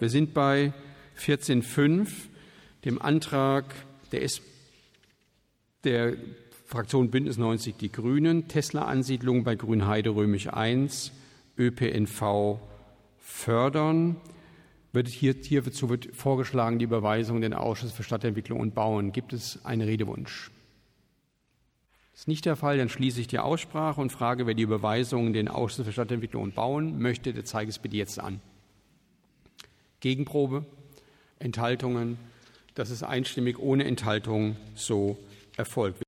Wir sind bei 14.5, dem Antrag der Fraktion Bündnis 90 Die Grünen, Tesla-Ansiedlung bei Grünheide Römisch 1, ÖPNV fördern. Hierzu wird vorgeschlagen, die Überweisung in den Ausschuss für Stadtentwicklung und Bauen. Gibt es einen Redewunsch? Ist nicht der Fall, dann schließe ich die Aussprache und frage, wer die Überweisung in den Ausschuss für Stadtentwicklung und Bauen möchte, der zeige es bitte jetzt an. Gegenprobe? Enthaltungen? Das ist einstimmig ohne Enthaltung so erfolgt.